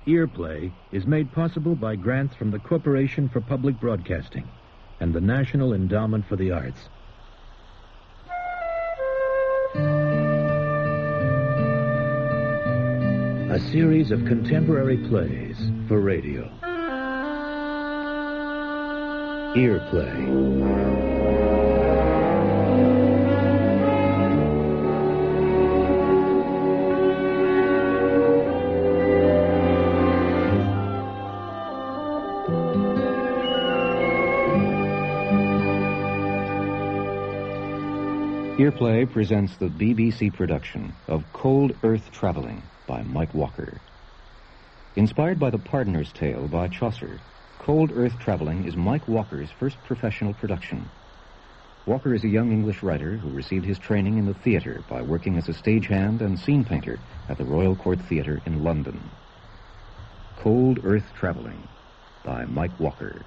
Earplay is made possible by grants from the Corporation for Public Broadcasting and the National Endowment for the Arts. A series of contemporary plays for radio. Earplay. Earplay presents the BBC production of Cold Earth Traveling by Mike Walker. Inspired by The Pardoner's Tale by Chaucer, Cold Earth Traveling is Mike Walker's first professional production. Walker is a young English writer who received his training in the theater by working as a stagehand and scene painter at the Royal Court Theatre in London. Cold Earth Traveling by Mike Walker.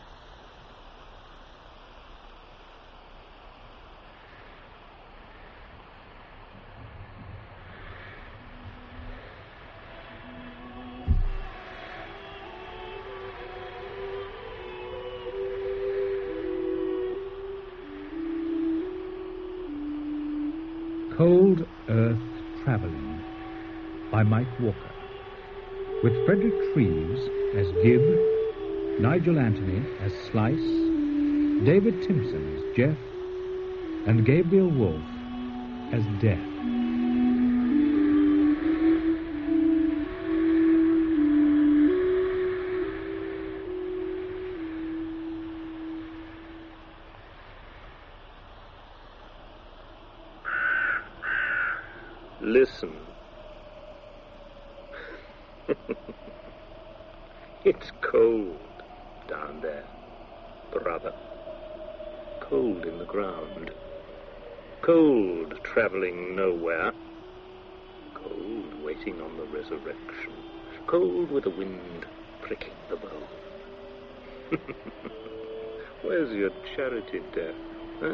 Cold Earth Traveling by Mike Walker, with Frederick Treves as Gib, Nigel Anthony as Slice, David Timpson as Jeff, and Gabriel Wolfe as Death. Listen. It's cold down there, brother. Cold in the ground. Cold traveling nowhere. Cold waiting on the resurrection. Cold with the wind pricking the bone. Where's your charity, Death? Huh?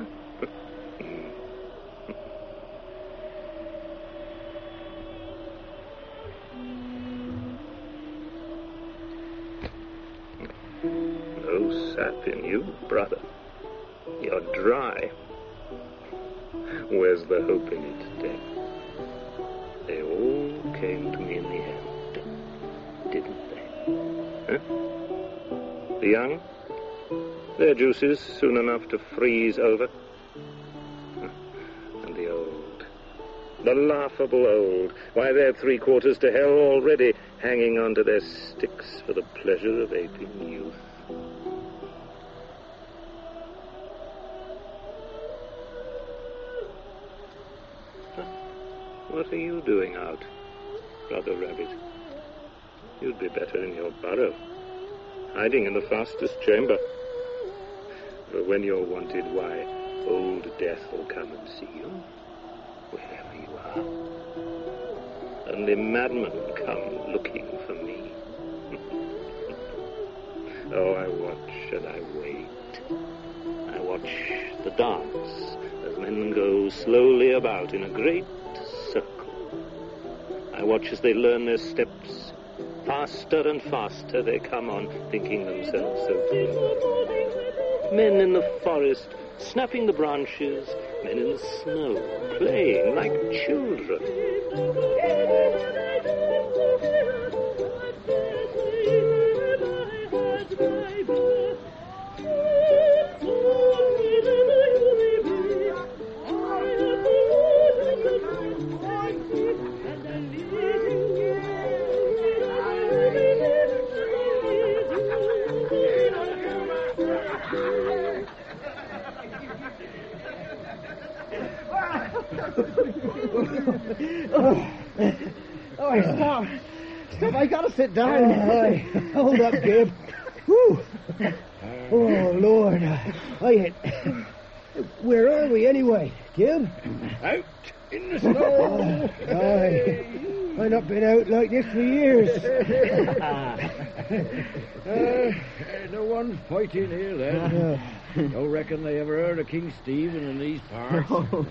No sap in you, brother. You're dry. Where's the hope in it, Death? They all came to me in the end, didn't they? Huh? The young? Their juices soon enough to freeze over. And the old. The laughable old. Why, they're 3/4 to hell already, hanging on to their sticks for the pleasure of aping youth. What are you doing out, Brother Rabbit? You'd be better in your burrow, hiding in the fastest chamber. For when you're wanted, why, old Death will come and see you, wherever you are. Only madmen come looking for me. Oh, I watch and I wait. I watch the dance as men go slowly about in a great circle. I watch as they learn their steps. Faster and faster they come on, thinking themselves so clever. Men in the forest, snapping the branches. Men in the snow, playing like children. Stop. I gotta sit down. Hold up, Gib. Whew. Oh, Lord. Where are we, anyway, Gib? Out in the snow. I've not been out like this for years. No one fighting here, then. Don't reckon they ever heard of King Stephen in these parts. No.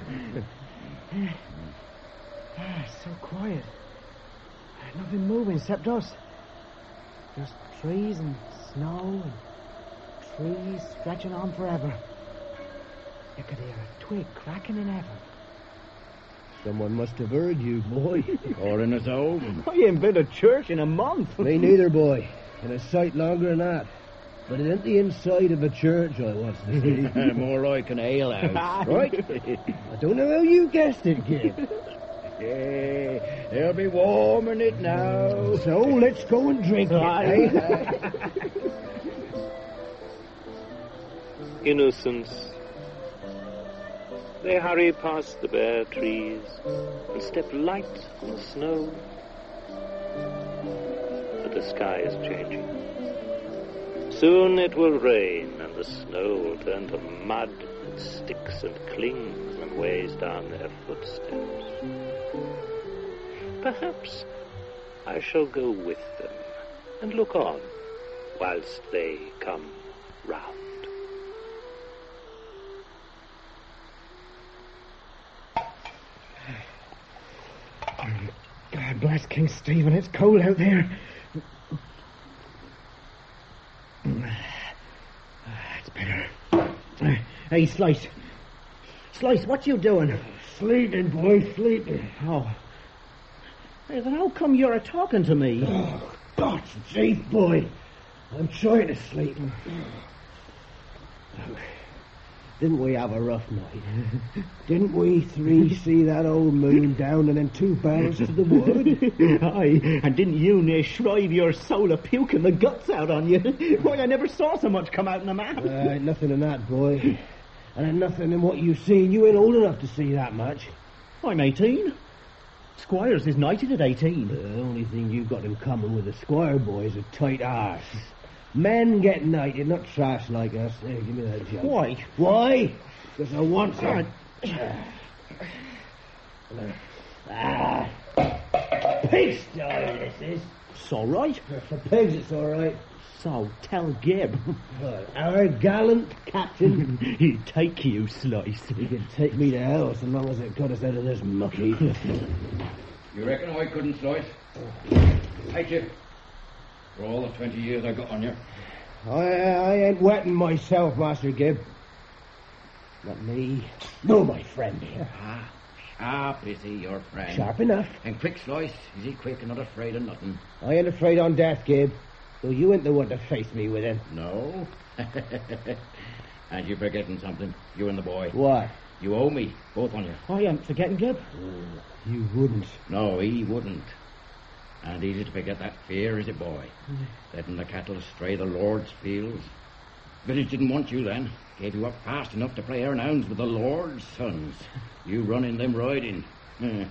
So quiet. Nothing moving except us. There's trees and snow and trees stretching on forever. You could hear a twig cracking in heaven. Someone must have heard you, boy. Calling us old. I ain't been to church in a month. Me neither, boy. And a sight longer than that. But it ain't the inside of a church I wants to see. More like an alehouse. Right? I don't know how you guessed it, kid. Yeah, they'll be warming it now. So let's go and drink it, eh? Innocence. They hurry past the bare trees and step light on the snow. But the sky is changing. Soon it will rain and the snow will turn to mud that sticks and clings and weighs down their footsteps. Perhaps I shall go with them and look on whilst they come round. God bless King Stephen. It's cold out there. It's better. Hey, Slice. Slice, what you doing? Sleeping, boy, sleeping. Oh. Hey, then how come you're talking to me? Oh, God's sake, boy. I'm trying to sleep. Didn't we have a rough night? Didn't we three see that old moon down and then 2 barrels to the wood? Aye, and didn't you near shrive your soul of puking the guts out on you? Why, I never saw so much come out in a man. Nothing in that, boy. And nothing in what you've seen. You ain't old enough to see that much. I'm 18. Squires is knighted at 18. The only thing you've got in common with the squire boy is a tight arse. Men get knighted, not trash like us. There, give me that jug. Why? Why? Because I want some. Pig style, this is. It's all right. For pigs, it's all right. So, tell Gib. Well, our gallant captain. He'd take you, Slice. He could take me to hell so long as it got us out of this mucky. You reckon I couldn't, Slice? Take you. For all the 20 years I got on you. I ain't wetting myself, Master Gib. Not me. No, my friend here. Sharp, is he, your friend? Sharp enough. And quick, Slice. Is he quick and not afraid of nothing? I ain't afraid on death, Gib. Though you ain't the one to face me with him. No? And you're forgetting something, you and the boy. What? You owe me, both on you. I ain't forgetting, Gib. You wouldn't. No, he wouldn't. And easy to forget that fear, is it, boy? Letting the cattle stray the Lord's fields. Village didn't want you then. Gave you up fast enough to play hare and hounds with the Lord's sons. You run in them riding. You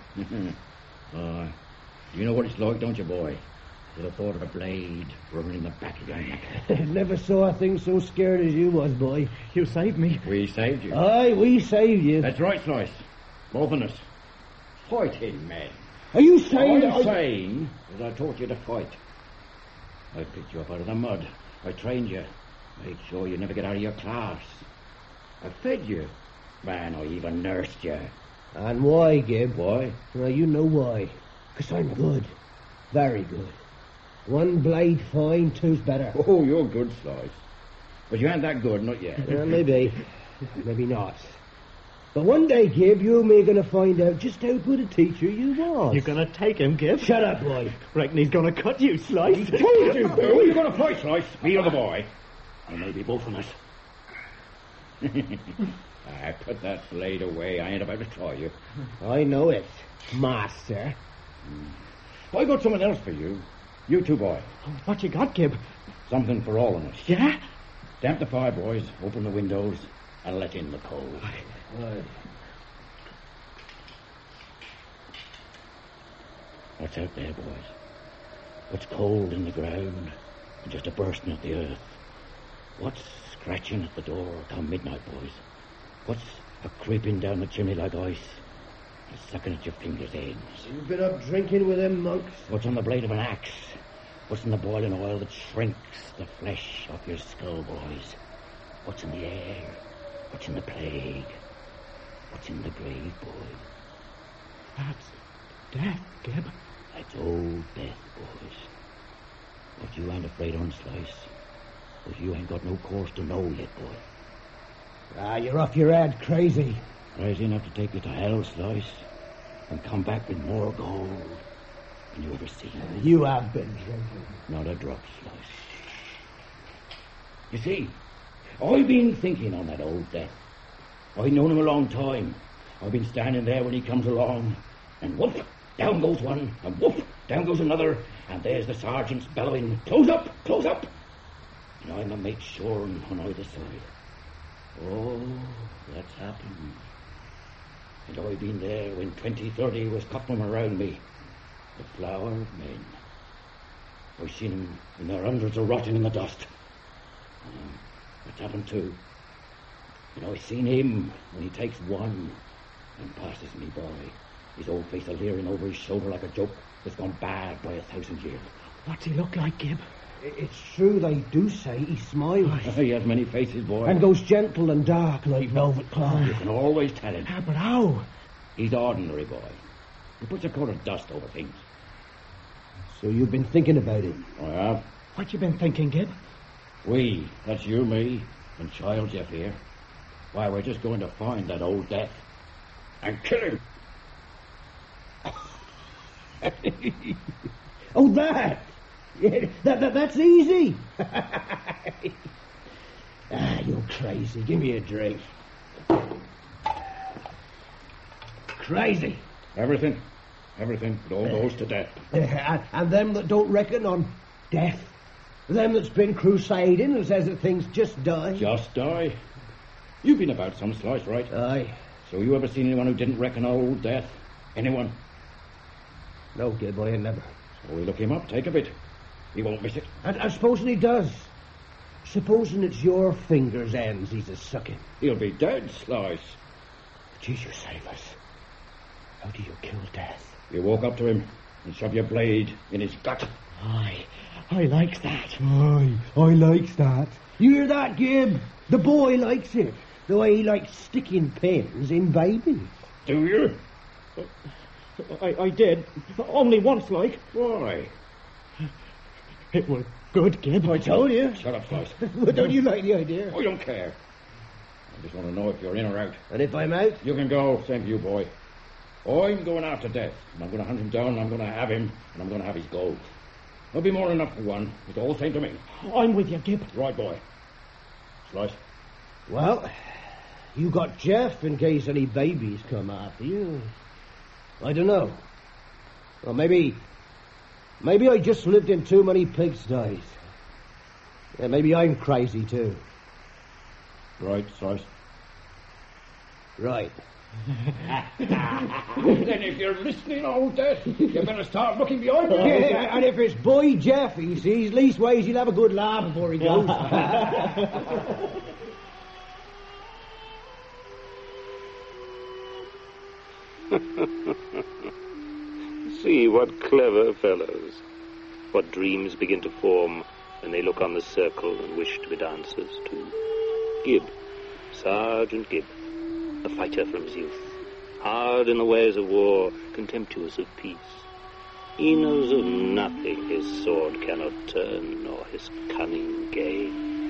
know what it's like, don't you, boy? With the thought of a blade running in the back of your neck. Never saw a thing so scared as you was, boy. You saved me. We saved you. Aye, we saved you. That's right, Slice. Both of us. Fighting men. Are you saying I'm saying that I taught you to fight. I picked you up out of the mud. I trained you. Made sure you never get out of your class. I fed you. Man, I even nursed you. And why, Gib? Why? Well, you know why. 'Cause I'm good. Very good. One blade fine, two's better. Oh, you're good, Slice. But you ain't that good, not yet. Maybe. Maybe not. But one day, Gib, you and me are going to find out just how good a teacher you was. You're going to take him, Gib? Shut up, boy. Reckon he's going to cut you, Slice. Told you, Bill. You're going to fight, Slice. Me or the boy. Or maybe both of us. I put that blade away. I ain't about to try you. I know it, master. I got something else for you. You two, boy. What you got, Gib? Something for all of us. Yeah? Damp the fire, boys. Open the windows and let in the cold. Right. What's out there, boys? What's cold in the ground and just a bursting at the earth? What's scratching at the door come midnight, boys? What's a creeping down the chimney like ice and sucking at your fingers' ends? You've been up drinking with them monks. What's on the blade of an axe? What's in the boiling oil that shrinks the flesh off your skull, boys? What's in the air? What's in the plague? What's in the grave, boys? That's death, Gib. That's old death, boys. What's You ain't afraid on Slice. But you ain't got no cause to know yet, boy. Ah, you're off your head, crazy. Crazy enough to take you to hell, Slice, and come back with more gold than you ever seen. You have been drinking. Not a drop, Slice. You see, I've been thinking on that old Death. I've known him a long time. I've been standing there when he comes along, and whoop, down goes one, and whoop, down goes another, and there's the sergeants bellowing, close up, close up. And I'm a make sure on either side. Oh, that's happened. And I've been there when 20, 30 was cutting them around me. The flower of men. I've seen them in their hundreds of rotting in the dust. That's happened too. And I've seen him when he takes one and passes me by. His old face a-leering over his shoulder like a joke that's gone bad by 1,000 years. What's he look like, Gib? It's true they do say he smiles. He has many faces, boy. And goes gentle and dark like velvet cloth. You can always tell him. But how? He's ordinary, boy. He puts a coat of dust over things. So you've been thinking about it? I have. What you been thinking, Gib? We, that's you, me, and Child Jeff here. Why, we're just going to find that old Death and kill him. Oh, that! Yeah, that's easy. You're crazy. Give me a drink. Crazy. Everything. It all goes to death. And them that don't reckon on death. Them that's been crusading and says that things just die. Just die? You've been about some, Slice, right? Aye. So you ever seen anyone who didn't reckon on old Death? Anyone? No, Gib, I ain't never. So we look him up, take a bit. He won't miss it. And supposing he does. Supposing it's your fingers' ends he's a-sucking. He'll be dead, Slice. Jesus save us. How do you kill Death? You walk up to him and shove your blade in his gut. Aye, I likes that. Aye, I likes that. You hear that, Gib? The boy likes it. The way he likes sticking pins in babies. Do you? I did. Only once, like. Why? It was good, Gib. I told you. Shut up, Slice. But don't you like the idea? I don't care. I just want to know if you're in or out. And if I'm out? You can go. Same for you, boy. I'm going after Death, and I'm going to hunt him down, and I'm going to have him, and I'm going to have his gold. There'll be more than enough for one. It's all the same to me. I'm with you, Gib. Right, boy. Slice. Well, you got Jeff in case any babies come after you. I don't know. Well, maybe I just lived in too many pigsties. Yeah, maybe I'm crazy too. Right, Slice. Right. Then if you're listening, old Death, you better start looking behind you. Yeah, and if it's boy Jeff he sees, leastways he'll have a good laugh before he goes. See what clever fellows. What dreams begin to form when they look on the circle and wish to be dancers too. Gib, Sergeant Gib, a fighter from his youth, hard in the ways of war, contemptuous of peace. He knows of nothing his sword cannot turn, nor his cunning gain.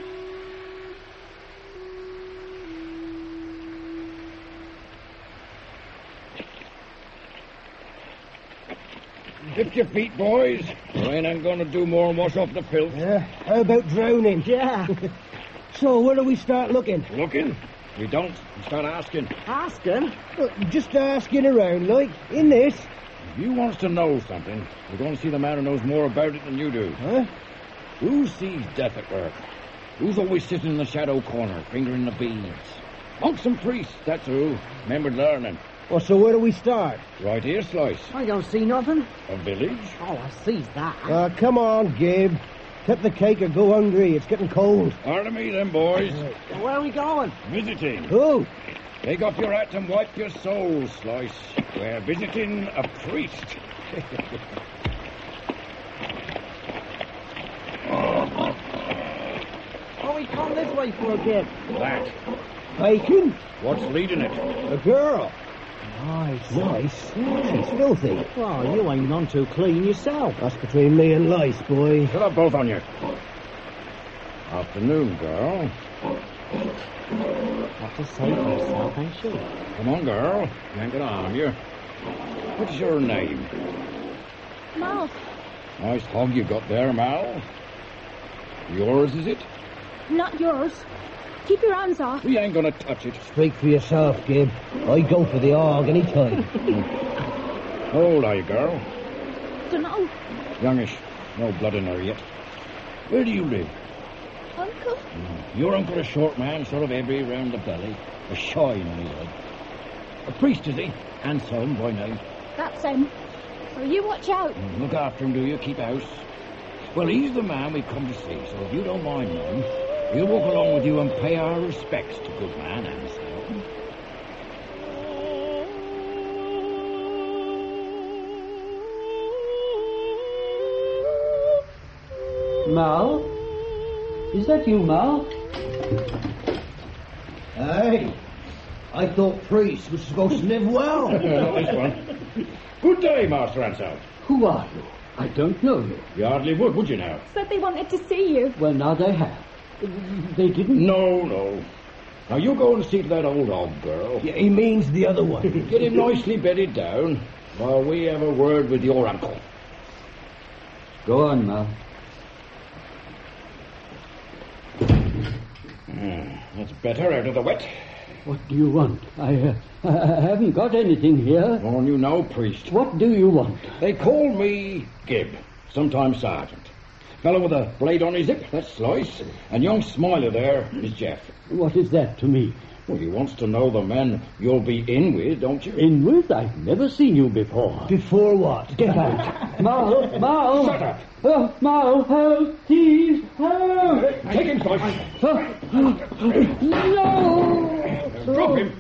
Lift your feet, boys. Rain ain't going to do more than wash off the filth. Yeah, how about drowning? Yeah. So where do we start looking? Looking? We don't. We start asking. Asking? Just asking around, like, in this. If you wants to know something, we're going to see the man who knows more about it than you do. Huh? Who sees Death at work? Who's always sitting in the shadow corner, fingering the beads? Monks and priests, that's who. Remembered learning. Well, so where do we start? Right here, Slice. I don't see nothing. A village? Oh, I sees that. Come on, Gib. Cut the cake or go hungry. It's getting cold. Hard to me, then, boys. Where are we going? Visiting. Who? Take off your hat and wipe your soul, Slice. We're visiting a priest. Oh, we come this way for a Gib. That. Bacon? What's leading it? A girl. Nice. Nice? It's filthy. Well, you ain't none too clean yourself. That's between me and lice, boy. Shut up, both on you. Afternoon, girl. Got to say for yourself, ain't she? Come on, girl. You ain't gonna harm you. What's your name? Mal. Nice hog you got there, Mal. Yours, is it? Not yours. Keep your hands off. We ain't gonna touch it. Speak for yourself, Gib. I'd go for the hog any time. How old are you, girl? Dunno. Youngish. No blood in her yet. Where do you live? Uncle? Your uncle a short man, sort of heavy round the belly, a shine on his head. A priest, is he? Anselm by name. That's him. Well, you watch out. Look after him, do you? Keep house. Well, he's the man we've come to see, so if you don't mind knowing, we'll walk along with you and pay our respects to good man Anselm. Mal? Is that you, Mal? Hey, I thought priests were supposed to live well. Nice one. Good day, Master Anselm. Who are you? I don't know you. You hardly would you now? Said they wanted to see you. Well, now they have. They didn't... No. Now, you go and see to that old hog, girl. Yeah, he means the other one. Get him nicely bedded down while we have a word with your uncle. Go on, Mal. That's better, out of the wet. What do you want? I haven't got anything here. On you now, priest. What do you want? They call me Gib, sometimes sergeant. Fellow with a blade on his hip, that's Slice. And young Smiler there is Jeff. What is that to me? Well, he wants to know the men you'll be in with, don't you? In with? I've never seen you before. Before what? Get out. Mal! Shut up! Mal, help! Please, help! Take him, Slice. No! Drop him.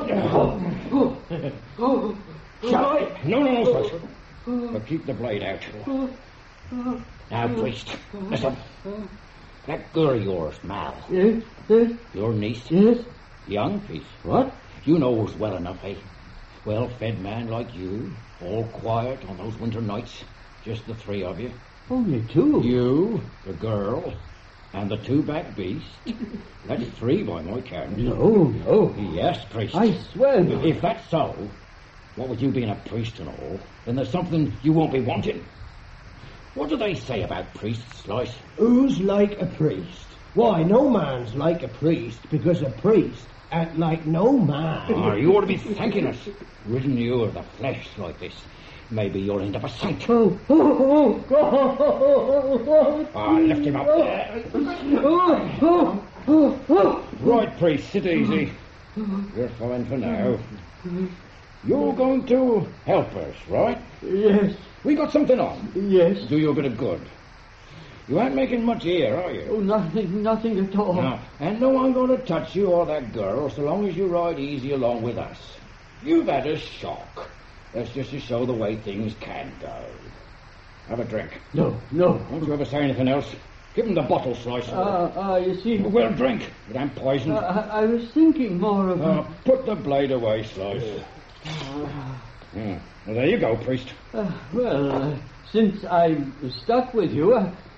Shall I? No, Slice. But keep the blade out. Now, priest, listen. That girl of yours, Mal. Yes? Your niece. Yes? Young piece. What? You know us well enough, eh? Well-fed man like you, all quiet on those winter nights. Just the three of you. Only two? You, the girl, and the two-back beast. That's three by my count. No. Yes, priest. I swear. If that's so, what with you being a priest and all, then there's something you won't be wanting. What do they say about priests, Slice? Who's like a priest? Why, no man's like a priest, because a priest ain't like no man. Oh, you ought to be thanking us. Ridden you of the flesh like this. Maybe you'll end up a saint. Lift him up. Right, priest, sit easy. You're fine for now. You're going to help us, right? Yes. We got something on. Yes. Do you a bit of good. You ain't making much here, are you? Oh, nothing at all. No. And no one going to touch you or that girl so long as you ride easy along with us. You've had a shock. That's just to show the way things can go. Have a drink. No. Don't you ever say anything else. Give him the bottle, Slice. You see... Well, drink. It ain't poisoned. I was thinking more of... Put the blade away, Slice. Well, there you go, priest. Since I'm stuck with you,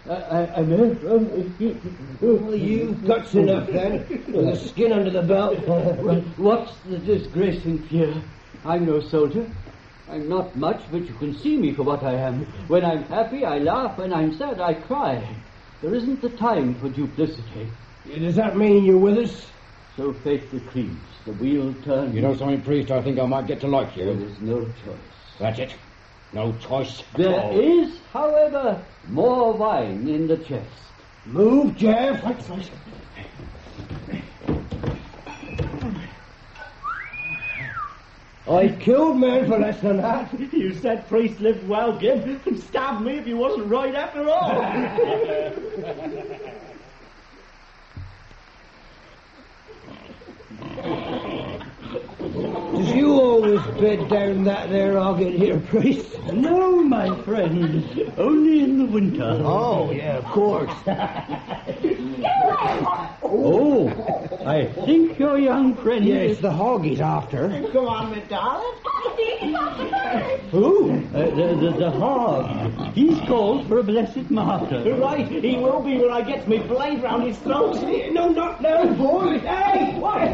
Well, you've guts enough then. With the skin under the belt. What's the disgrace in fear? I'm no soldier. I'm not much, but you can see me for what I am. When I'm happy, I laugh. When I'm sad, I cry. There isn't the time for duplicity. Does that mean you're with us? So fate decrees. The wheel turns. You know something, priest? I think I might get to like you. There is no choice. That's it. No choice at There all. is, however, more wine in the chest. Move, Jeff. I killed men for less than that. You said priests lived well, Gib, and stabbed me if you wasn't right after all. Does you always bed down that there hogging here, priest? No, my friend. Only in the winter. Oh, yeah, of course. Oh, I think your young friend Yes, the hog he's after. Come on, my darling. Daddy! Papa! Who? The hog. He's called for a blessed martyr. Right, he will be when I get my blade round his throat. No, not now, boy. Hey, what?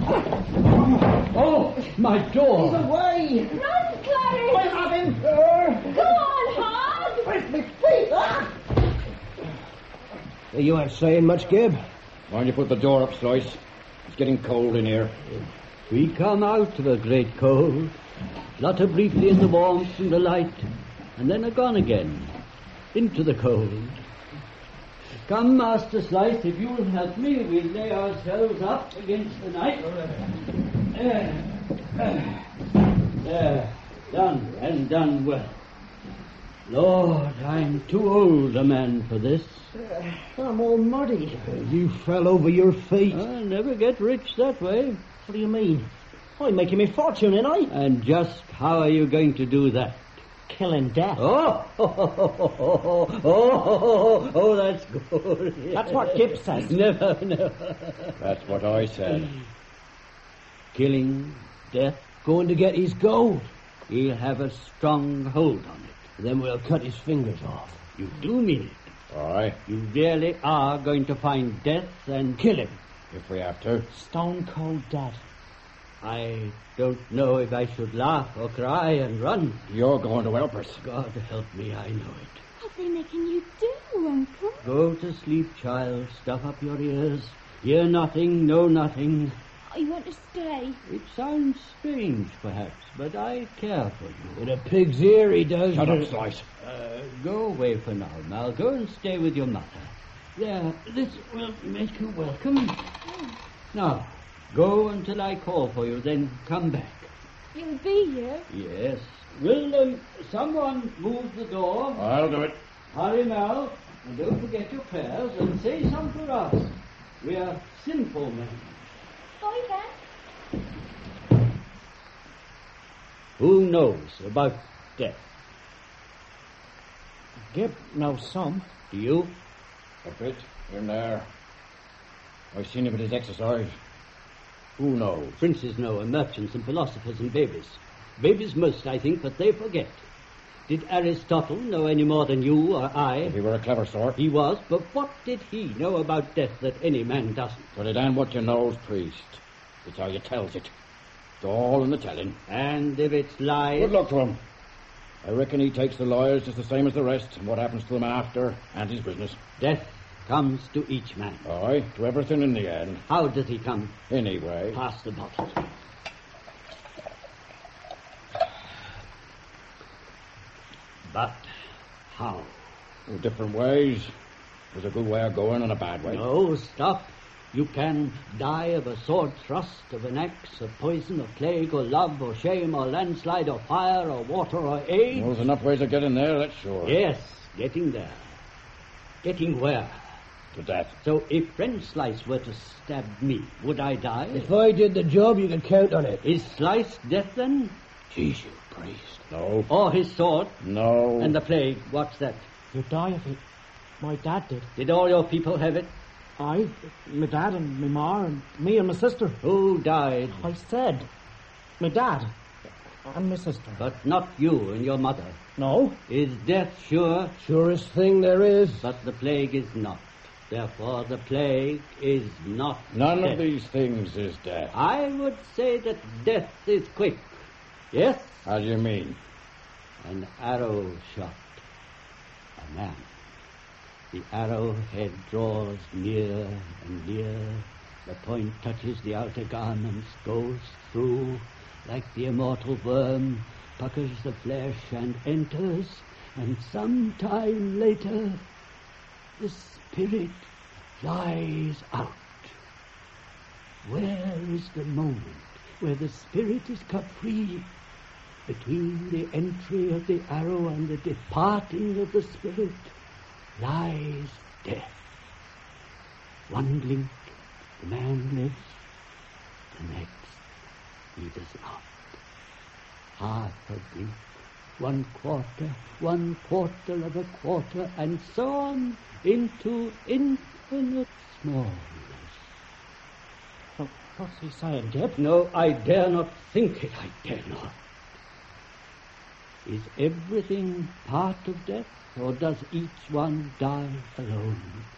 Oh, my door. He's away. Run, Clarence! I have him. Go on, Hog! Where's my feet? Ah! You ain't saying much, Gib. Why don't you put the door up, Slice? It's getting cold in here. We come out of a great cold, flutter briefly in the warmth and the light, and then are gone again, into the cold. Come, Master Slice, if you'll help me, we'll lay ourselves up against the night. There, done, and done well. Lord, I'm too old a man for this. I'm all muddy. You fell over your feet. I'll never get rich that way. What do you mean? I'm making me fortune, ain't I? And just how are you going to do that? Killing death. Oh, that's good. That's what Gib says. No. That's what I said. Killing death. Going to get his gold. He'll have a strong hold on it. Then we'll cut his fingers off. You do mean it. Aye, You really are going to find death and kill him. if we have to. Stone cold dead. I don't know if I should laugh or cry and run. You're going to help us. God help me, I know it. What are they making you do, Uncle? Go to sleep, child. Stuff up your ears. Hear nothing, know nothing. I want to stay. It sounds strange, perhaps, but I care for you. In a pig's ear, he does. Shut up, Slice. Go away for now, Mal. Go and stay with your mother. There, this will make you welcome. Now, go until I call for you, then come back. You'll be here. Yes. Will someone move the door? I'll do it. Hurry, Mal, and don't forget your prayers, and say some for us. We are sinful men. Bye, then. Who knows about death? Gib knows some. Do you? A bit in there. I've seen him at his exercise. Who knows? Princes know, and merchants and philosophers and babies. Babies most, I think, but they forget. Did Aristotle know any more than you or I? If he were a clever sort. He was, but what did he know about death that any man doesn't? But it ain't what you knows, priest. It's how you tells it. It's all in the telling. And if it's lies... Good luck to him. I reckon he takes the lawyers just the same as the rest, and what happens to them after, and his business. Death comes to each man. Aye, to everything in the end. How does he come? Anyway. Pass the bottle. But how? Different ways. There's a good way of going and a bad way. No, stop. You can die of a sword thrust, of an axe, of poison, of plague, or love, or shame, or landslide, or fire, or water, or age. Well, there's enough ways of getting there, that's sure. Yes, getting there. Getting where? To death. So if friend Slice were to stab me, would I die? If I did the job, you could count on it. Is Slice death then? Jeez, you priest. No. Or his sword? No. And the plague, what's that? You'd die if it. My dad did. Did all your people have it? I, my dad and my ma and me and my sister. Who died? I said, my dad and my sister. But not you and your mother. No. Is death sure? Surest thing there is. But the plague is not. Therefore, the plague is not None death. of these things is death. I would say that death is quick. Yes? How do you mean? An arrow shot. A man. The arrowhead draws near and near. The point touches the outer garments, goes through like the immortal worm, puckers the flesh and enters, and some time later the spirit flies out. Where is the moment where the spirit is cut free? Between the entry of the arrow and the departing of the spirit lies death. One blink, the man lives. The next, he does not. Half a blink, 1/4 of a quarter, and so on into infinite smallness. What's he saying, Gib? No, I dare not think it, I dare not. Is everything part of death, or does each one die alone?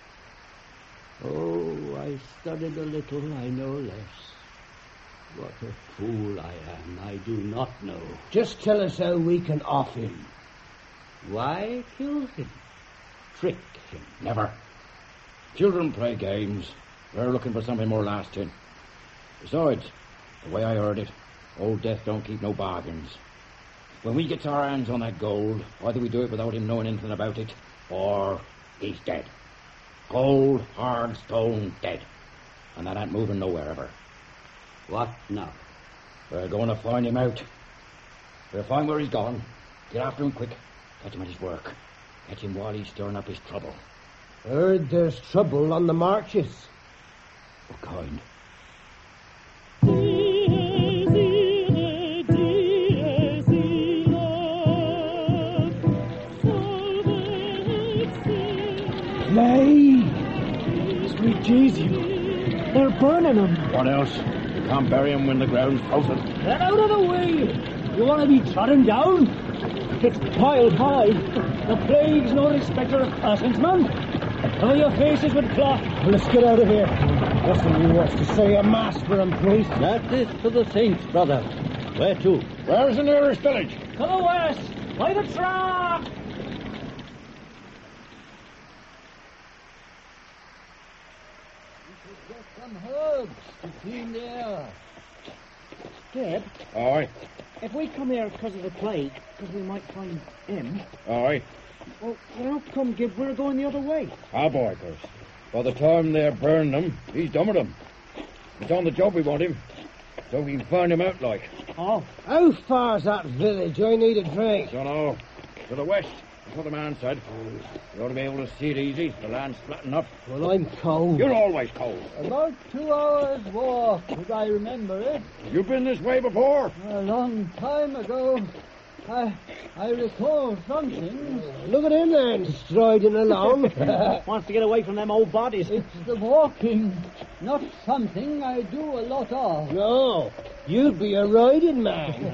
Oh, I studied a little, I know less. What a fool I am, I do not know. Just tell us how we can off him. Why kill him? Trick him? Never. Children play games. We're looking for something more lasting. Besides, the way I heard it, Old Death don't keep no bargains. When we gets our hands on that gold, either we do it without him knowing anything about it, or he's dead. Cold, hard, stone dead. And that ain't moving nowhere ever. What now? We're going to find him out. We'll find where he's gone. Get after him quick. Catch him at his work. Catch him while he's stirring up his trouble. Heard there's trouble on the marches. What kind? Nay! Sweet Jesus, they're burning him. What else? You can't bury him when the ground's frozen. Get out of the way! You want to be trodden down? It's piled high. The plague's no respecter of persons, man. Cover your faces with cloth. Well, let's get out of here. Nothing you wants to say a mass for him, priest. That is for the saints, brother. Where to? Where's the nearest village? To the west, by the track. Some herbs to clean the air. Deb, Aye. if we come here because of the plague, because we might find him, Aye. well, how come, Gib, we're going the other way? Our boy goes. By the time they're burning him, he's done with them. It's on the job we want him, so we can find him out, like. Oh. How far's that village? I need a drink. Dunno. To the west. That's what the man said. You ought to be able to see it easy. The land's flat enough. Well, I'm cold. You're always cold. About 2 hours' walk, as I remember it. You've been this way before. A long time ago. I recall something. Look at him then, striding along. Wants to get away from them old bodies. It's the walking, not something I do a lot of. No, you'd be a riding man.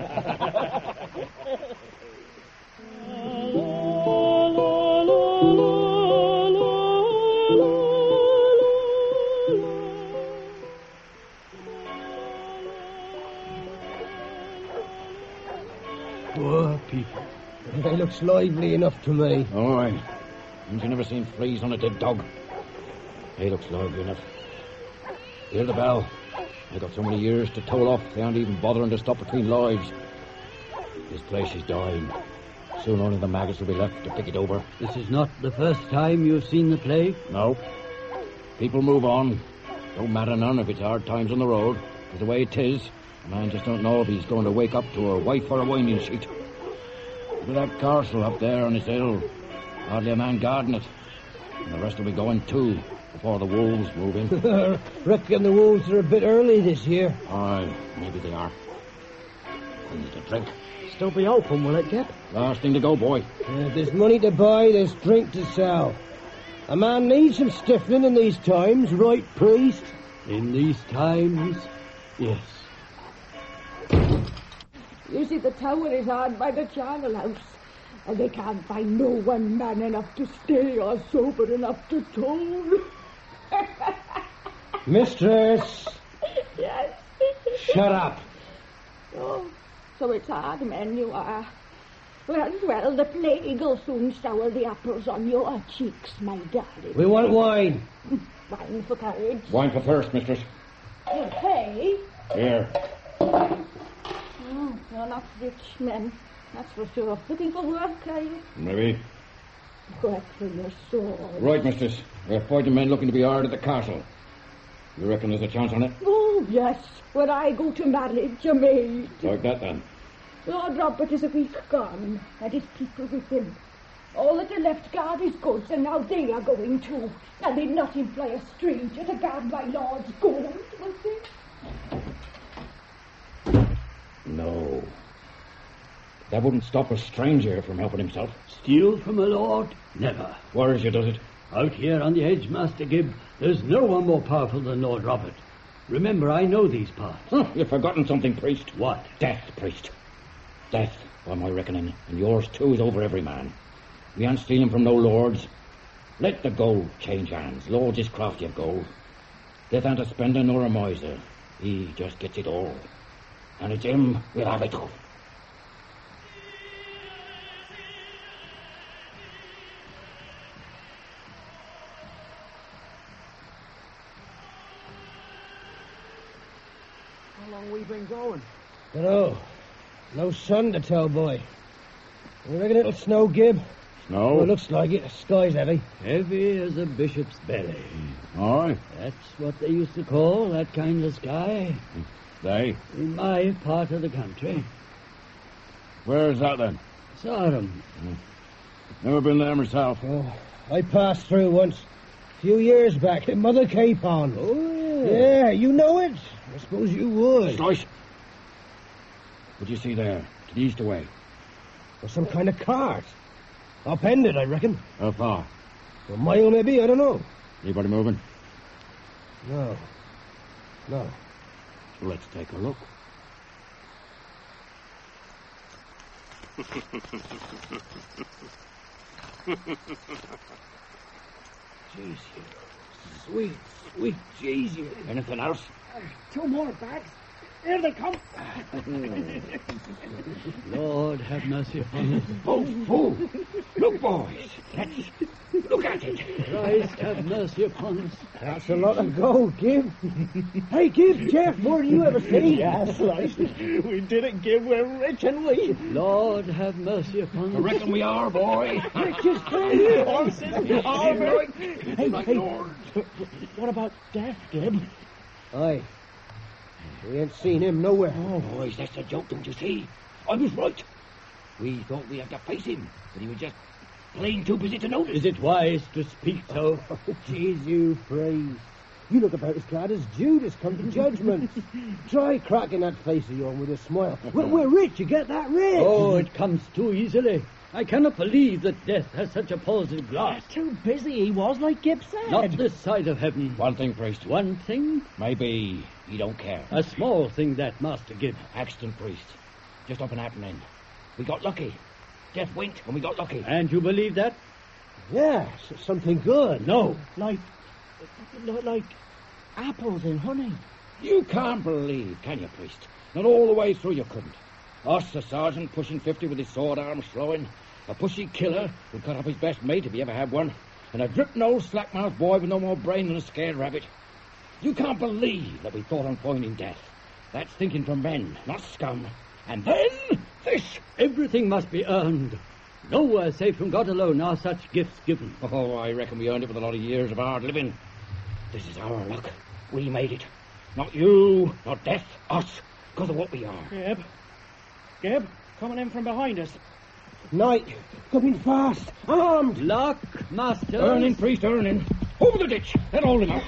Poor people. They looks lively enough to me. All right. Haven't you never seen fleas on a dead dog? He looks lively enough. Hear the bell. They got so many years to toll off, they aren't even bothering to stop between lives. This place is dying. Soon only the maggots will be left to pick it over. This is not the first time you've seen the plague? No. People move on. Don't matter none if it's hard times on the road. It's the way it is. A man just don't know if he's going to wake up to a wife or a winding sheet. Look at that castle up there on its hill. Hardly a man guarding it. And the rest will be going too before the wolves move in. Reckon the wolves are a bit early this year. Aye, maybe they are. I need a drink. Still be open, will it, Gib? Last thing to go, boy. If there's money to buy, there's drink to sell. A man needs some stiffening in these times, right, priest? In these times, yes. You see, the tower is hard by the charnel house, and they can't find no one man enough to stay or sober enough to toll. Mistress! Yes. Shut up. Oh, so it's hard men you are. Well, the plague will soon sour the apples on your cheeks, my darling. We want wine. Wine for courage. Wine for thirst, mistress. You pay? Here. Oh, you're not rich men, that's for sure. Looking for work, are you? Maybe. Work for your soul. Right, mistress. We're fighting men looking to be hired at the castle. You reckon there's a chance on it? Oh, yes. When I go to marriage, a maid. Like that, then. Lord Robert is a week gone, and his people with him. All that are left guard his goods, and now they are going too. And they'd not employ a stranger to guard my lord's gold, was they? No. That wouldn't stop a stranger from helping himself. Steal from a lord? Never. Where is you does it? Out here on the edge, Master Gibb, there's no one more powerful than Lord Robert. Remember, I know these parts. Huh, you've forgotten something, priest. What? Death, priest. Death, by my reckoning, and yours too, is over every man. We aren't stealing from no lords. Let the gold change hands. Lords is crafty of gold. Death ain't a spender nor a miser. He just gets it all. And it's him we'll have it. How long we been going? Dunno. No sun to tell, boy. You reckon it'll snow, Gib? Snow? Well, looks like it. The sky's heavy. Heavy as a bishop's belly. Aye. That's what they used to call that kind of sky They? in my part of the country. Where's that then? Sarum. Never been there myself. Oh, I passed through once. A few years back at Mother Capon. Oh, Yeah, you know it. I suppose you would. Slice. What do you see there? To the east away. Or some kind of cart. Upended, I reckon. How far? A mile, maybe, I don't know. Anybody moving? No. Well, let's take a look. Jeez, you. Sweet Jesus. Anything else? 2 more bags. Here they come. Lord have mercy upon us. Oh! Look, boys. Look at it. Christ have mercy upon us. That's a lot of gold, Gib. Hey, Gib, Jeff, more than you ever seen. Yeah, Slice. We did it, Gib. We're rich, and we. Lord have mercy upon I us. reckon we are, boy. Just hey. Horses. All right. Hey, Lord. What about Death, Gib? Aye. We ain't seen him nowhere. Oh, boys, that's a joke, don't you see? I was right. We thought we had to face him, but he was just plain too busy to notice. Is it wise to speak so? Oh, jeez, you praise. You look about as glad as Judas come to judgment. Try cracking that face of yours with a smile. We're rich, you get that rich. Oh, it comes too easily. I cannot believe that Death has such a palsied glass. Too busy he was, like Gib said. Not this side of heaven. One thing, priest. One thing? Maybe he don't care. A small thing, that, Master Gib. Axton, priest. Just up and happening. We got lucky. Death winked and we got lucky. And you believe that? Yeah, something good. No. Like apples and honey. You can't believe, can you, priest? Not all the way through you couldn't. Us, a sergeant pushing 50 with his sword arms flowing, a pushy killer who cut off his best mate if he ever had one, and a dripping old slack-mouthed boy with no more brain than a scared rabbit. You can't believe that we thought on finding Death. That's thinking from men, not scum. And then, this! Everything must be earned. Nowhere save from God alone are such gifts given. Oh, I reckon we earned it with a lot of years of hard living. This is our luck. We made it. Not you, not Death, us, because of what we are. Gib, coming in from behind us. Night, coming fast, armed. Luck, Master. Earning, priest, earning. Over the ditch. Let hold him up.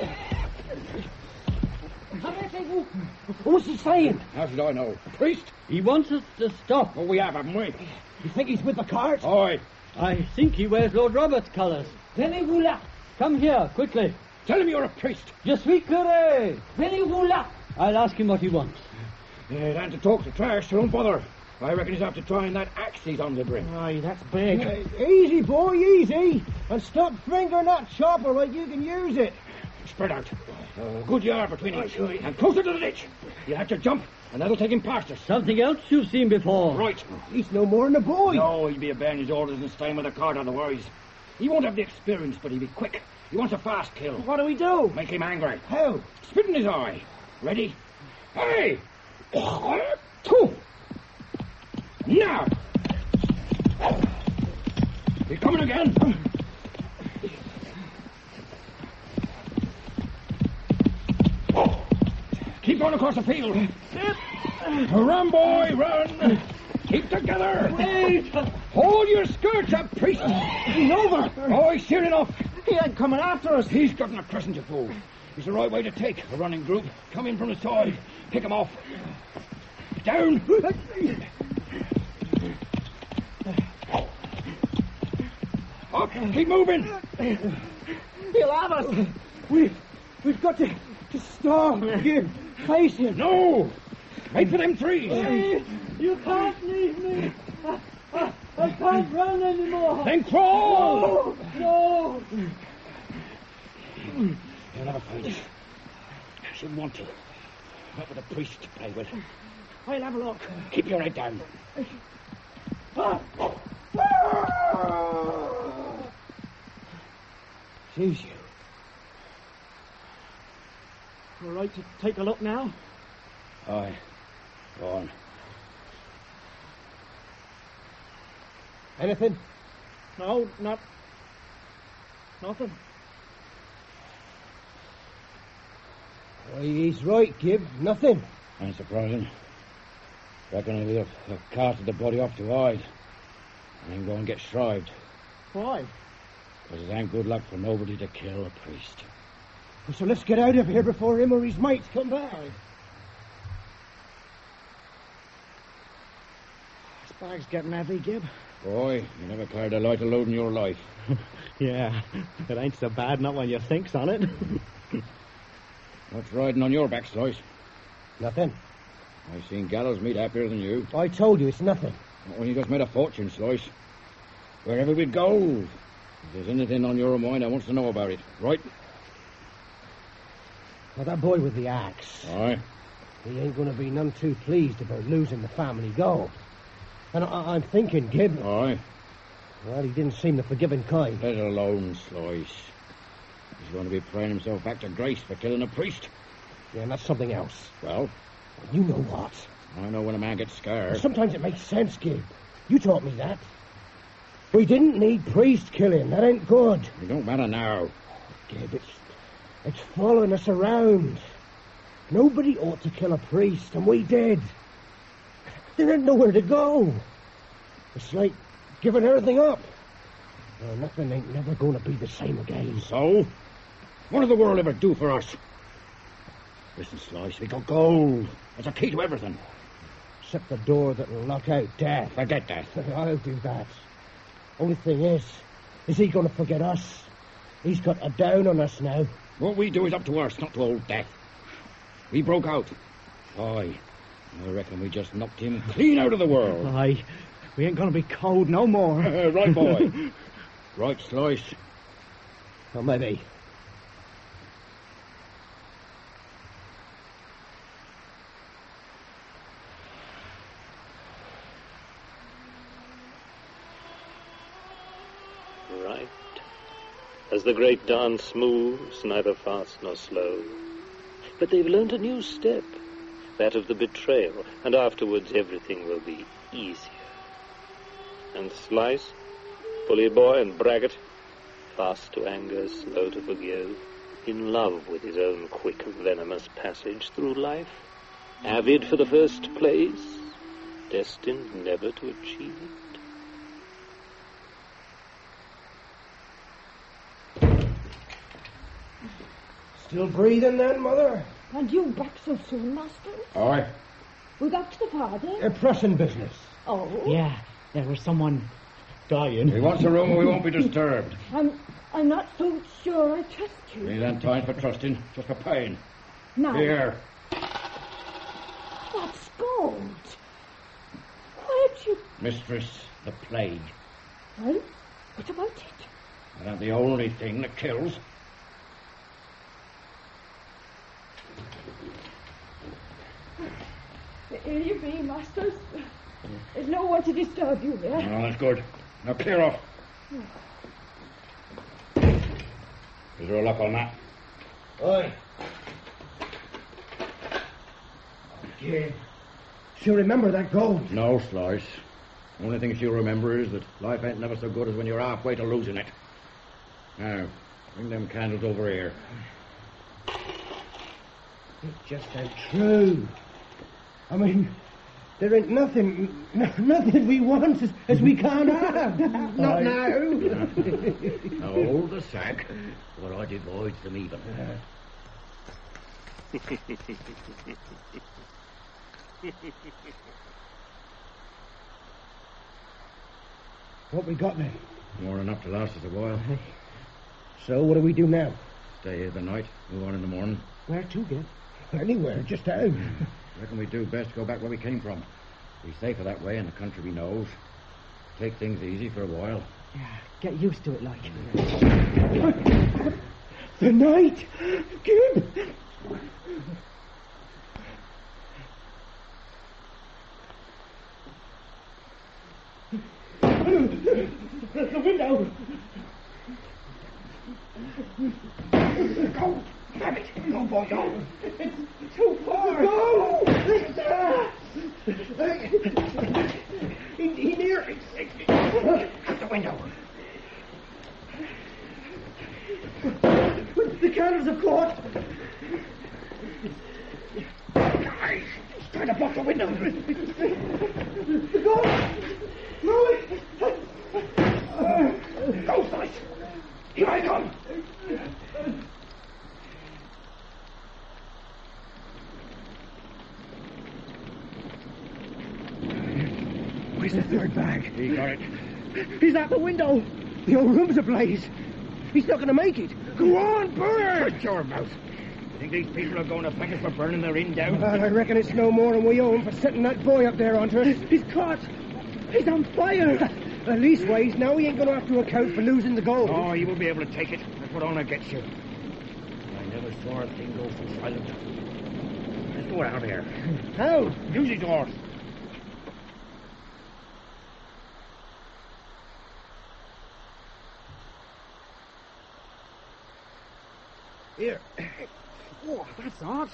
What's he saying? How should I know? Priest? He wants us to stop. Oh, we have, haven't we? You think he's with the cart? Aye. I think he wears Lord Robert's colours. Venez-vous là. Come here, quickly. Tell him you're a priest. Je suis curé. Venez-vous là. I'll ask him what he wants. And to talk to trash, so don't bother. I reckon he's after trying that axe he's on the brim. Aye, that's big. Easy, boy, easy. And stop fingering that chopper like you can use it. Spread out. A good yard between each. And closer to the ditch. You have to jump, and that'll take him past us. Something else you've seen before. Right. He's no more than a boy. No, he'll be obeying his orders and staying with the cart otherwise. He won't have the experience, but he'll be quick. He wants a fast kill. What do we do? Make him angry. How? Spit in his eye. Ready? Hey! Two. Now! He's coming again. Keep going across the field. Run, boy, run. Keep together. Wait. Hold your skirts up, priest. He's over. Oh, he's sheer enough. He ain't coming after us. He's gotten a crescent, you fool. It's the right way to take a running group. Come in from the side. Pick him off. Down. Up. Keep moving. He'll have us. We've got to stop. Face him. No. Wait for them trees. You can't leave me. I can't run anymore. Then crawl! No. You'll never find us. I shouldn't want to. Not with a priest to play with. I'll have a look. Keep your head down. Jeez, you. All right to take a look now? Aye. Go on. Anything? No, nothing. Why, he's right, Gib. Nothing. Ain't surprising. Reckon he'll have carted the body off to hide. And then go and get shrived. Why? Because it ain't good luck for nobody to kill a priest. So let's get out of here before him or his mates come back. This bag's getting heavy, Gib. Boy, you never carried a lighter load in your life. Yeah, it ain't so bad, not when you thinks on it. What's riding on your back, Slice? Nothing. I've seen gallows meet happier than you. I told you it's nothing. Not when you just made a fortune, Slice. Wherever we go. If there's anything on your mind, I want to know about it. Right? Well, that boy with the axe. Aye. He ain't going to be none too pleased about losing the family gold. And I'm thinking, Gib... Aye. Well, he didn't seem the forgiving kind. Let it alone, Slice. He's going to be praying himself back to grace for killing a priest. Yeah, and that's something else. Well? You know what? I know when a man gets scared. Sometimes it makes sense, Gib. You taught me that. We didn't need priest killing. That ain't good. It don't matter now. Gib, it's following us around. Nobody ought to kill a priest, and we did. There ain't nowhere to go. It's like giving everything up. Well, nothing ain't never going to be the same again. So? What did the world ever do for us? Listen, Slice, we got gold. It's a key to everything. Except the door that'll lock out death. Forget that. I'll do that. Only thing is he going to forget us? He's got a down on us now. What we do is up to us, not to old death. We broke out. Aye. I reckon we just knocked him clean out of the world. Aye. We ain't going to be cold no more. Right, boy. Right, Slice. Well, maybe. Right. As the great dance moves, neither fast nor slow. But they've learned a new step, that of the betrayal, and afterwards everything will be easier. And Slice, bully boy and braggart, fast to anger, slow to forgive, in love with his own quick, venomous passage through life, avid for the first place, destined never to achieve it. Still breathing then, Mother? And you back so soon, Master? Aye. Without the father? A pressing business. Oh? Yeah, there was someone dying. He wants a room where we won't be disturbed. I'm not so sure I trust you. We ain't time for trusting, just for pain. Now. Here. That's gold. Where'd you... Mistress, the plague. Well, what about it? That ain't the only thing that kills. Here you be, Masters. There's no one to disturb you there. Oh, that's good. Now clear off. Is there a lock on that? Aye. Gib. She'll remember that gold. No, Slice. The only thing she'll remember is that life ain't never so good as when you're halfway to losing it. Now, bring them candles over here. It just ain't true. I mean, there ain't nothing we want as we can't have. Not now. Now hold the sack, or I divide them even. What we got then? More than enough to last us a while. So what do we do now? Stay here the night, move on in the morning. Where to, Gib? Anywhere, just out. Reckon we do best to go back where we came from. Be safer that way in the country we knows. Take things easy for a while. Yeah, get used to it, like. The night! Gib! The window! Go! Damn it! Go, boy, go! It's too far! Go! He near it! Out the window! The cannons have caught! He's trying to block the window! Go! Go, Slice! Here I come! Where's the third bag? He got it. He's out the window! The old room's ablaze! He's not going to make it! Go on, burn! Shut your mouth. You think these people are going to thank us for burning their inn down? Well, I reckon it's no more than we owe him for setting that boy up there onto us. He's caught! He's on fire! At leastways, now he ain't going to have to account for losing the gold. Oh, you will be able to take it. That's what honor gets you. I never saw a thing go so silent. Let's go out of here. How? Use his horse. Here. Oh, that's odd.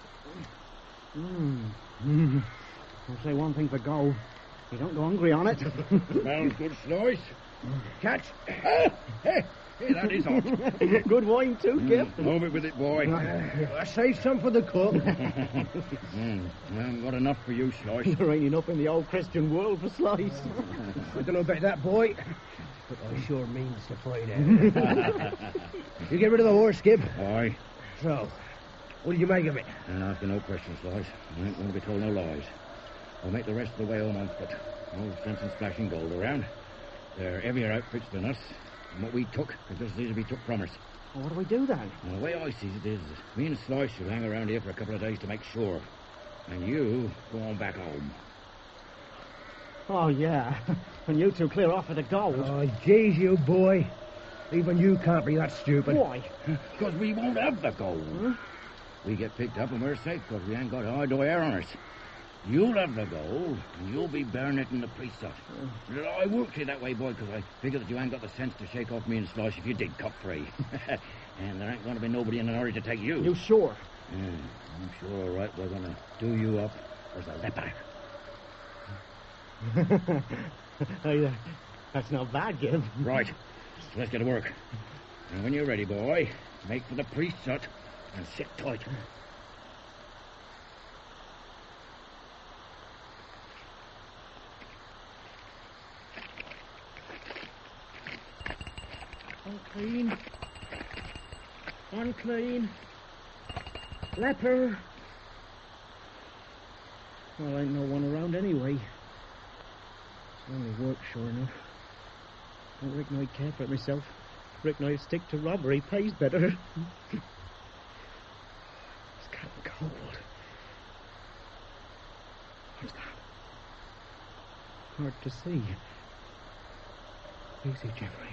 I'll say one thing for gold. You don't go hungry on it. Smells good, Slice. Catch. Hey, that is hot. Good wine too, Gib. Home it with it, boy. I saved some for the cook. I haven't got enough for you, Slice. You're ain't enough in the old Christian world for Slice. I don't know about that, boy, but I sure means to find out. You get rid of the horse, Gib. Aye. So, what do you make of it? And ask you no questions, Slice. I ain't going to be told no lies. I'll make the rest of the way home on foot. No sense in splashing gold around. They're heavier outfits than us. And what we took is just as easy to be took from us. Well, what do we do then? Well, the way I see it is, me and Slice will hang around here for a couple of days to make sure. And you go on back home. Oh, yeah. And you two clear off with the gold. Oh, jeez, you boy. Even you can't be that stupid. Why? Because we won't have the gold. Huh? We get picked up and we're safe because we ain't got a hide air on us. You'll have the gold, and you'll be bearing it in the priest's hut. I worked you that way, boy, because I figure that you ain't got the sense to shake off me and Slice if you did cut free. And there ain't going to be nobody in a hurry to take you. You sure? I'm sure, all right, we're going to do you up as a leper. That's not bad, Gib. Right. So let's get to work. And when you're ready, boy, make for the priest's hut and sit tight. Unclean. Unclean. Leper. Well, ain't no one around anyway. It's only work, sure enough. I reckon I'd care for it myself. I reckon I'd stick to robbery. Pays better. It's kind of cold. What's that? Hard to see. Easy, Geoffrey.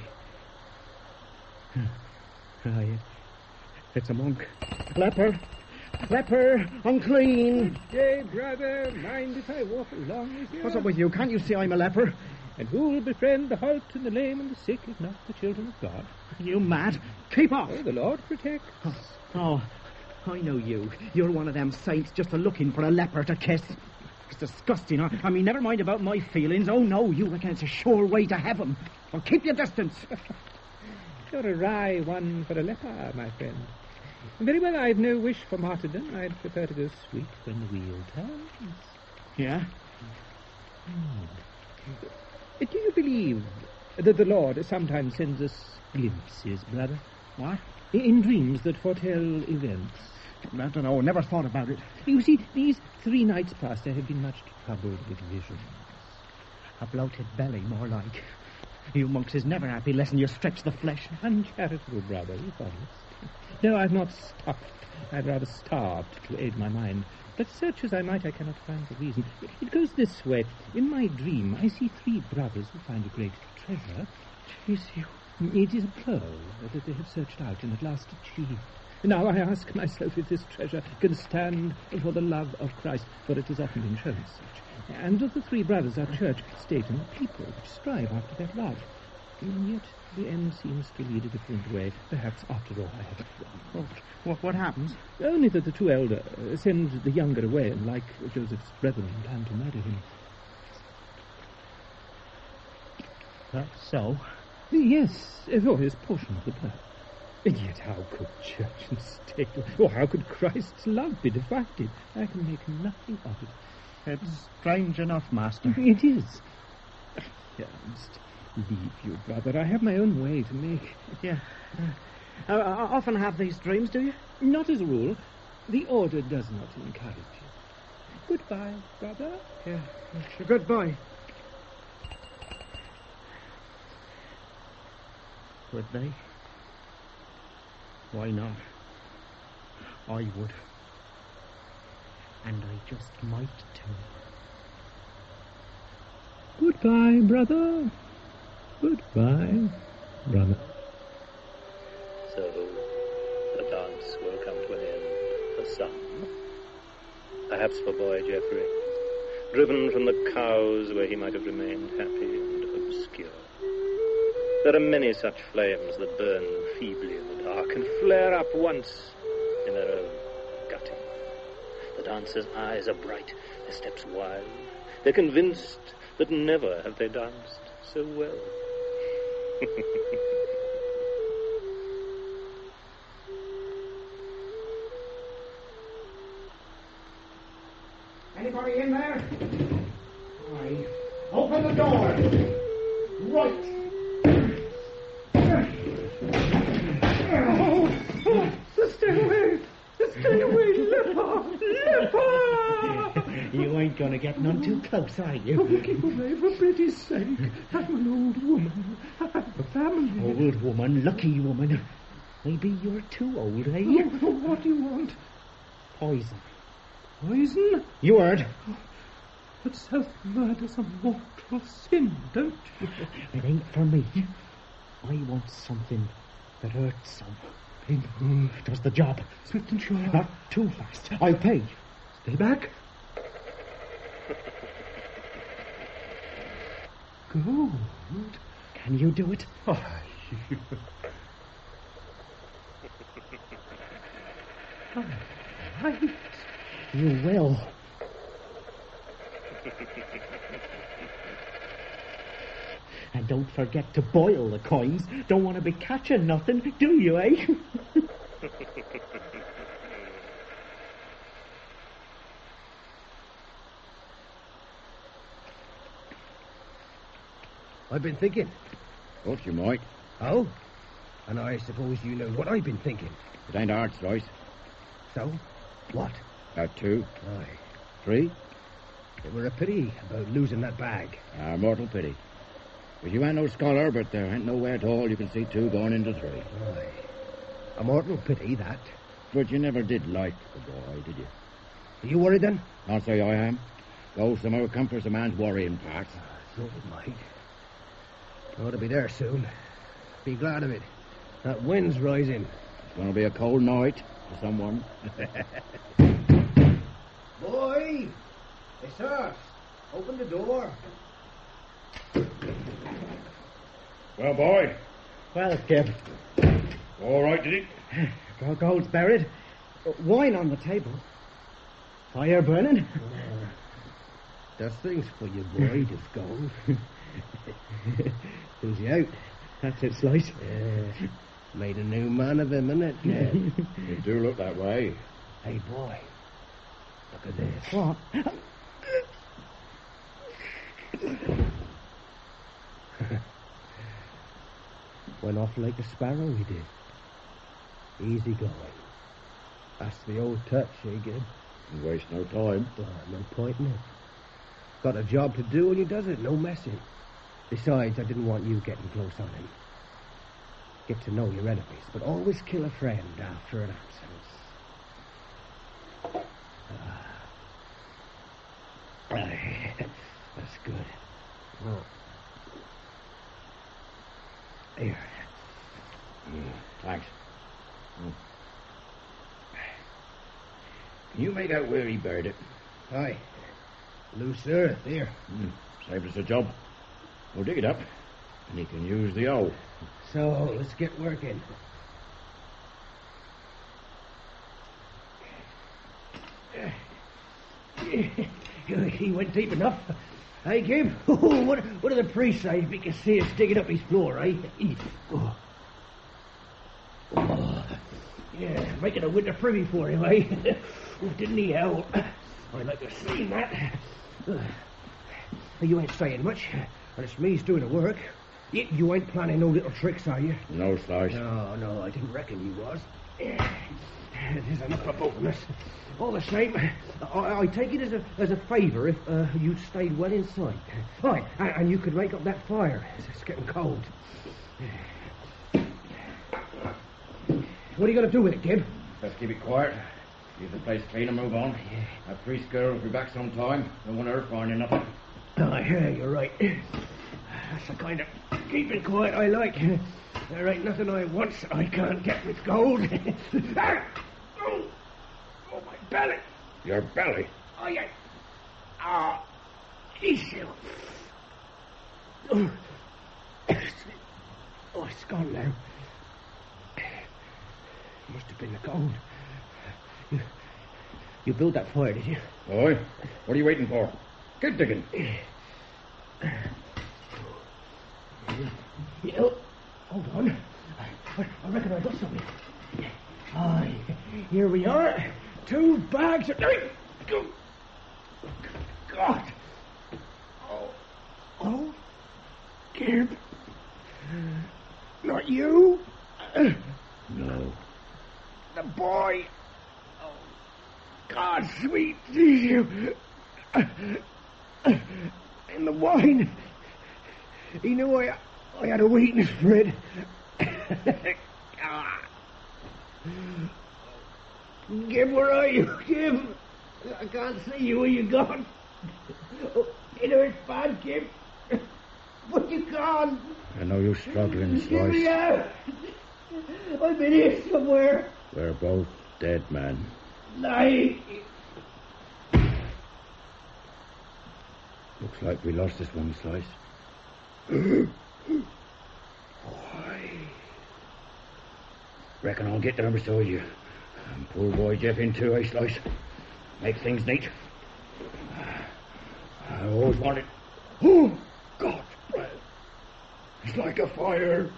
Aye, it's a monk. Leper! Leper! Unclean! Good day, brother. Mind if I walk along with you? What's up with you? Can't you see I'm a leper? And who will befriend the halt and the lame and the sick if not the children of God? You mad? Keep off! Oh, the Lord protect. Oh, I know you. You're one of them saints just looking for a leper to kiss. It's disgusting. I mean, never mind about my feelings. Oh, no, you reckon it's a sure way to heaven. Well, keep your distance. You're a wry one for a leper, my friend. Very well, I've no wish for martyrdom. I'd prefer to go sweet when the wheel turns. Yeah? Do you believe that the Lord sometimes sends us glimpses, brother? What? In dreams that foretell events. I don't know. Never thought about it. You see, these 3 nights past I have been much troubled with visions. A bloated belly, more like. You monks is never happy less'n you stretch the flesh. Uncharitable, brother, if honest. No, I've not stuffed. I've rather starved to aid my mind. But search as I might, I cannot find the reason. It goes this way. In my dream, I see 3 brothers who find a great treasure. It is a pearl that they have searched out and at last achieved. Now I ask myself if this treasure can stand for the love of Christ, for it has often been shown as such. And of the 3 brothers are church, state, and people which strive after that love. And yet the end seems to lead a different way. Perhaps, after all, I have it wrong. What happens? Only that the 2 elder send the younger away, and like Joseph's brethren, plan to murder him. That's so? Yes, for his portion of the pearl. And yet how could church and state, or how could Christ's love be divided? I can make nothing of it. It's strange enough, Master. It is. I must leave you, brother. I have my own way to make. Yeah. I often have these dreams, do you? Not as a rule. The order does not encourage it. Goodbye, brother. Yeah. Goodbye. Would they? Why not? I would. And I just might too. Goodbye, brother. Goodbye, brother. So, the dance will come to an end for some. Perhaps for boy Geoffrey, driven from the cows where he might have remained happy and obscure. There are many such flames that burn feebly in the dark and flare up once in their own gutting. The dancers' eyes are bright, their steps wild. They're convinced that never have they danced so well. Anybody in there? Aye. Open the door. Right. Stay away! Stay away! Lipper! Lipper! You ain't gonna get none too close, are you? Oh, keep away, for pity's sake. I'm an old woman. I have a family. Old woman, lucky woman. Maybe you're too old, eh? Oh, what do you want? Poison. Poison? You heard. But self-murder's a mortal sin, don't you? It ain't for me. I want something that hurts some. Does the job. Swift and sure. Not too fast. I'll pay. Stay back. Good. Can you do it? Oh, right. You will. And don't forget to boil the coins. Don't want to be catching nothing, do you, eh? I've been thinking. Thought you might. Oh? And I suppose you know what I've been thinking. It ain't hard, Slice. So? What? About 2. Aye. 3? It were a pity about losing that bag. Mortal pity. But you ain't no scholar, but there ain't no way at all you can see 2 going into 3. Aye. A mortal pity, that. But you never did like the boy, did you? Are you worried, then? I'll say I am. Ghosts of more comforts a man's worrying parts. So it might. Ought to be there soon. Be glad of it. That wind's rising. It's going to be a cold night for someone. Boy! Hey, sir. Open the door. Well, boy. Well, Kip. All right, did it? Gold's buried. Wine on the table. Fire burning. Does things for you, boy, this gold. Who's you out? That's it, Slice. Made a new man of him, innit? Yeah. You do look that way. Hey, boy. Look at this. What? Went off like a sparrow, he did. Easy going. That's the old touch, eh, Gib? Waste no time. No point in it. Got a job to do and he does it, no messing. Besides, I didn't want you getting close on him. Get to know your enemies, but always kill a friend after an absence. That's good. Oh. Here. Thanks. Can you make out where he buried it? Aye. Loose earth, here. Saved us a job. We'll dig it up, and he can use the hoe. So, let's get working. He went deep enough. Hey, Gib, what do the priests say if he can see us digging up his floor, eh? Yeah, making a winter privy for him, eh? Didn't he howl? I'd like to have seen that. You ain't saying much, and it's me's doing the work. You ain't planning no little tricks, are you? No, Slice. No, I didn't reckon you was. There's enough for both of us. All the same, I take it as a favour if you'd stayed well inside. Aye, and you could make up that fire. It's getting cold. What are you going to do with it, Gib? Best keep it quiet. Leave the place clean and move on. That priest girl will be back sometime. Don't want her finding nothing. Yeah, you're right. That's the kind of keeping quiet I like. There ain't nothing I want I can't get with gold. Oh, my belly. Your belly? Oh, yeah. Issue. Oh, it's gone now. Must have been the gold. You built that fire, did you? Boy, what are you waiting for? Get digging. Yeah, hold on. I reckon I got something. Aye, here we are. 2 bags of... God. Oh, Gib. Not you? No. The boy. Oh, God, sweet Jesus. And the wine. He knew I had a weakness for it. Gib, where are you? Gib. I can't see you. Where you gone? Oh, it hurts bad, Gib. Where you gone? I know you're struggling, Slice. Get me out. I've been here somewhere. We're both dead, man. Lie. Looks like we lost this one, Slice. Why? Reckon I'll get there beside you. And poor boy Jeff in too, eh, Slice? Make things neat. I always wanted... Oh, God! It's like a fire.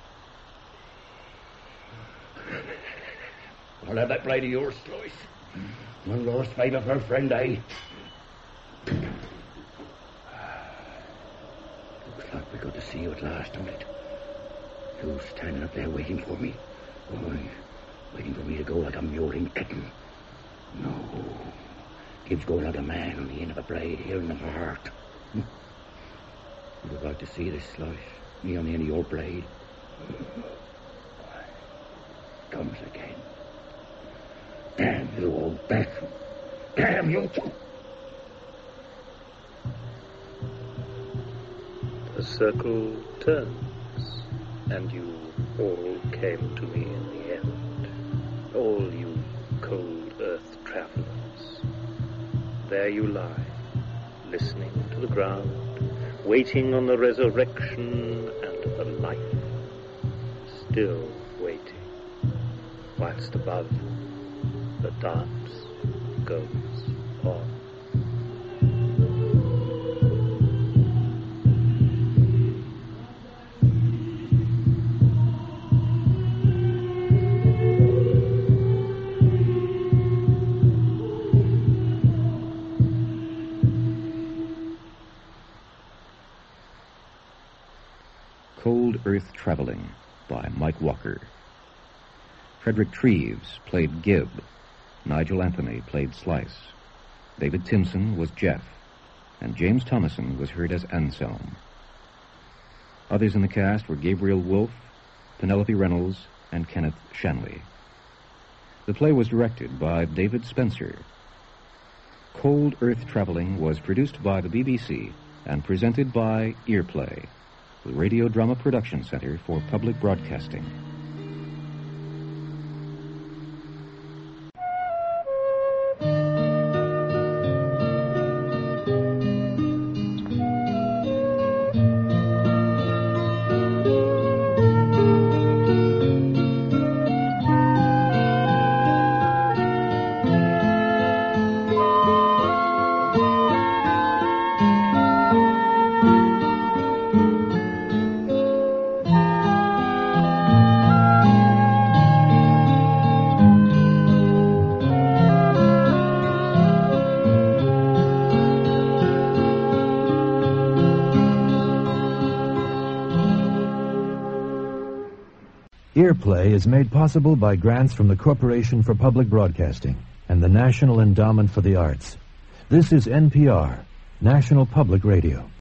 I'll have that blade of yours, Slice. One last favour for a friend, eh? Looks like we got to see you at last, don't it? You standing up there waiting for me. Oh, waiting for me to go like a mewling kitten. No. Gib's going like a man on the end of a blade here in the heart. You would like to see this, Slice. Me on the end of your blade. Comes again. Damn you, old bat. Damn you. The circle turns, and you all came to me in the end. All you cold earth travelers. There you lie, listening to the ground, waiting on the resurrection and the life. Still waiting, whilst above the dance goes on. Cold Earth Traveling by Mike Walker. Frederick Treves played Gib. Nigel Anthony played Slice. David Timson was Jeff. And James Thomason was heard as Anselm. Others in the cast were Gabriel Wolfe, Penelope Reynolds, and Kenneth Shanley. The play was directed by David Spencer. Cold Earth Traveling was produced by the BBC and presented by Earplay, the Radio Drama Production Center for Public Broadcasting. Earplay is made possible by grants from the Corporation for Public Broadcasting and the National Endowment for the Arts. This is NPR, National Public Radio.